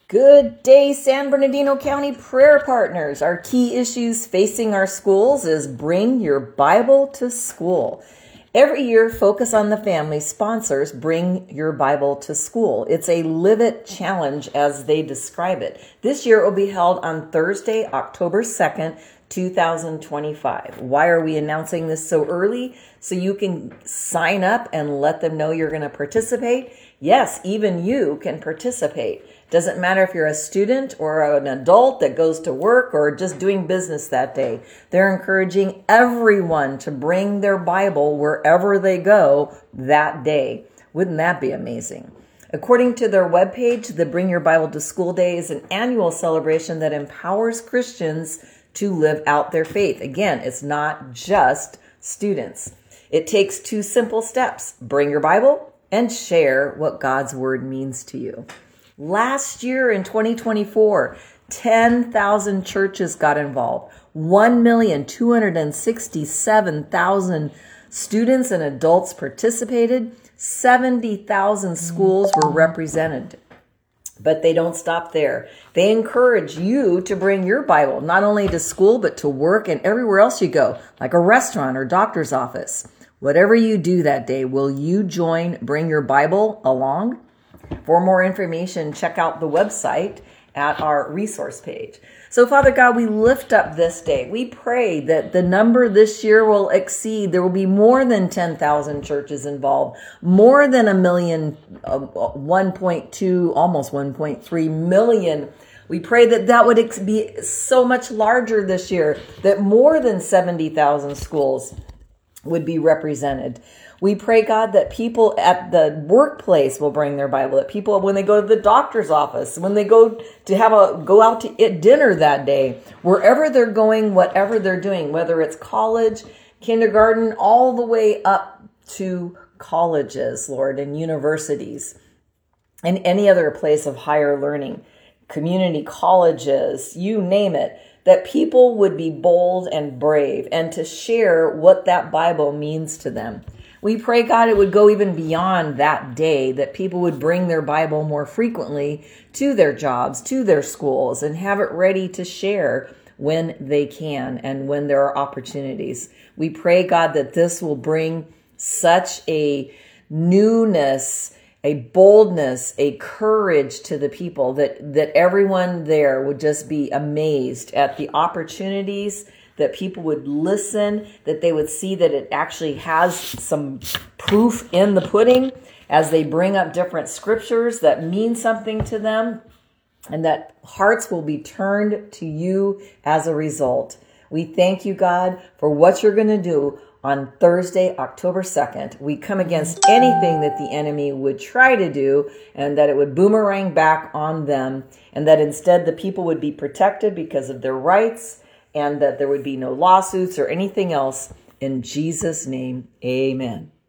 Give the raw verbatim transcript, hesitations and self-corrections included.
Good day, San Bernardino County Prayer Partners. Our key issues facing our schools is Bring Your Bible to School. Every year, Focus on the Family sponsors Bring Your Bible to School. It's a Live It challenge as they describe it. This year it will be held on Thursday, October second, two thousand twenty-five. Why are we announcing this so early? So you can sign up and let them know you're going to participate. Yes, even you can participate. Doesn't matter if you're a student or an adult that goes to work or just doing business that day. They're encouraging everyone to bring their Bible wherever they go that day. Wouldn't that be amazing? According to their webpage, the Bring Your Bible to School Day is an annual celebration that empowers Christians to live out their faith. Again, it's not just students. It takes two simple steps. Bring your Bible and share what God's Word means to you. Last year in twenty twenty-four, ten thousand churches got involved. one million two hundred sixty-seven thousand students and adults participated. seventy thousand schools were represented. But they don't stop there. They encourage you to bring your Bible, not only to school, but to work and everywhere else you go, like a restaurant or doctor's office. Whatever you do that day, will you join Bring Your Bible along? For more information, check out the website at our resource page. So, Father God, we lift up this day. We pray that the number this year will exceed. There will be more than ten thousand churches involved, more than a million, uh, one point two, almost one point three million. We pray that that would ex- be so much larger this year, that more than seventy thousand schools would be represented. We pray, God, that people at the workplace will bring their Bible, that people, when they go to the doctor's office, when they go to have a, go out to eat dinner that day, wherever they're going, whatever they're doing, whether it's college, kindergarten, all the way up to colleges, Lord, and universities, and any other place of higher learning, community colleges, you name it, that people would be bold and brave and to share what that Bible means to them. We pray, God, it would go even beyond that day, that people would bring their Bible more frequently to their jobs, to their schools, and have it ready to share when they can and when there are opportunities. We pray, God, that this will bring such a newness, a boldness, a courage to the people, that, that everyone there would just be amazed at the opportunities, that people would listen, that they would see that it actually has some proof in the pudding as they bring up different scriptures that mean something to them, and that hearts will be turned to you as a result. We thank you, God, for what you're going to do on Thursday, October second. We come against anything that the enemy would try to do, and that it would boomerang back on them, and that instead the people would be protected because of their rights, and that there would be no lawsuits or anything else. In Jesus' name, amen.